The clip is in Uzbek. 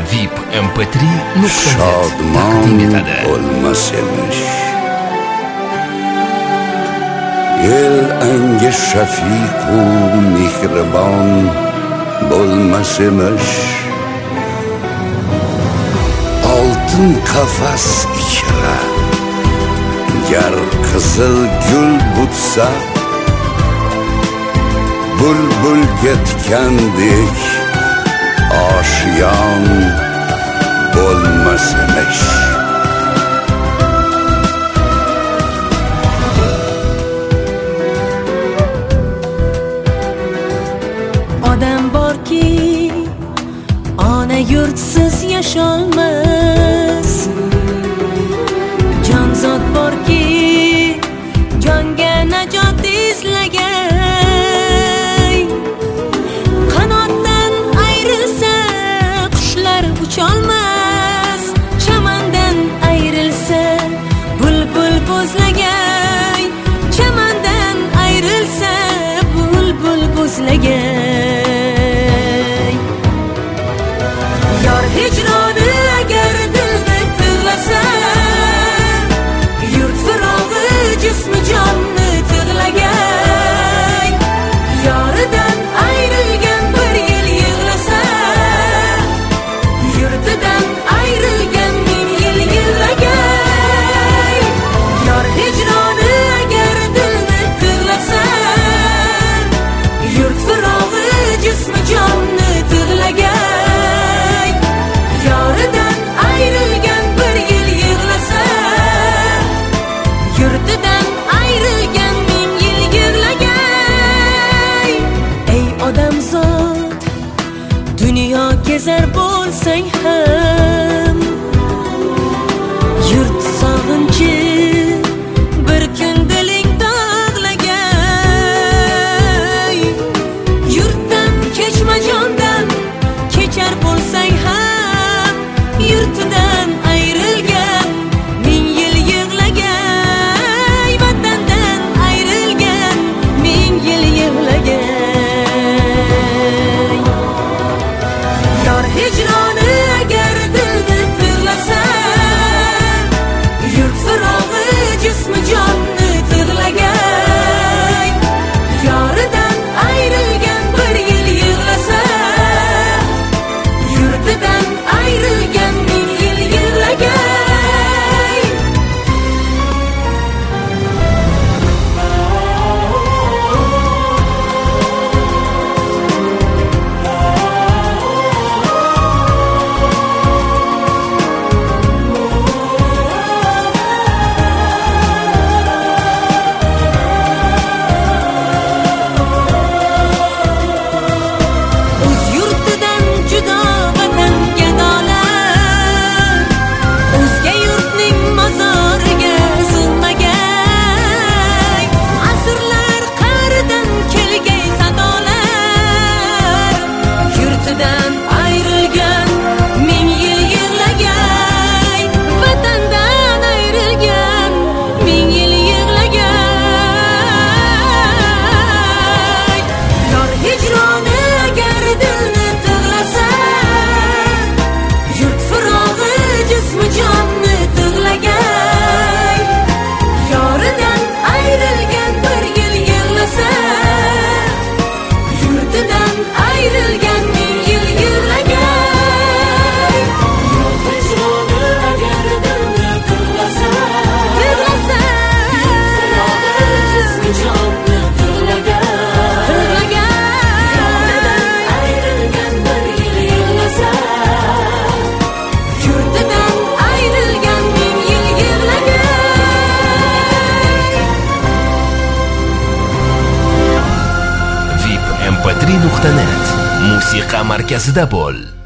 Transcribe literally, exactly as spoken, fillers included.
V I P M P три nuqta net Shodmon taqdim etadi. bo'lmas emish. El anga shafiq u mehribon bo'lmas emish. Oltin qafas ichra gar qizil gul butsa, bulbulga tikandek oshiyon bo'lmas emish. Odam borki ona yurtsiz yasholmas, jonzot borki jonga najot izlagan. Qanotdan ayrilsa qushlar ucholmas, chamandan ayrilsa bulbul bo'zlagan. Chamandan ayrilsa bulbul bo'zlagan. Yor hijroni agar dilni tig'lasa, yurt firog'i jismi jonni tig'lagan. Yoridan ayrilgan bir yil yig'lasa, yurtidan ayrilgan ming yil yig'lagan. Yor hijroni agar dilni tig'lasa, yurt firog'i jismi jonni tig'lagan. Yoridan ayrilgan bir yil yig'lasa, yurtidan ayrilgan ming yil yig'lagan. Ey odamzod, dunyo kezar bo'lsang ham, yurt sog'inchi bir kun diling dog'lagan. Yurtdan kechma jondan kechar bo'lsang ham, yurtidan ayrilgan ming yil yig'lagan. Vatandan ayrilgan ming yil yig'lagan. Yor hijroni agar dilni tig'lasa, yurt firog'i jismi jonni tig'lagan. Yoridan ayrilgan bir yil yig'lasa, yurtidan ayrilgan ming yil yig'lagan. O'z yurtidan judo vatan gadolar, o'zga yurtning mozoriga sig'magan. Asrlar qa'ridan kelgay sadolar, yurtidan ayrilgan ming yil yig'lagan. Vatandan ayrilgan ming yil yig'lagan. Yor hijroni agar dilni tig'lasa, yurt firog'i jismi jonni tig'lagan. Yoridan ayrilgan bir yil yig'lasa, yurtidan ayrilgan ming yil yig'lagan. Yor hijroni agar dilni tig'lasa, tig'lasa, yurt firog'i jismi jonni tig'lagan. Yoridan ayrilgan bir yil yig'lasa, yurtidan ayrilgan ming yil yig'lagan. V I P M P три nuqta net musiqa markazida bo'l.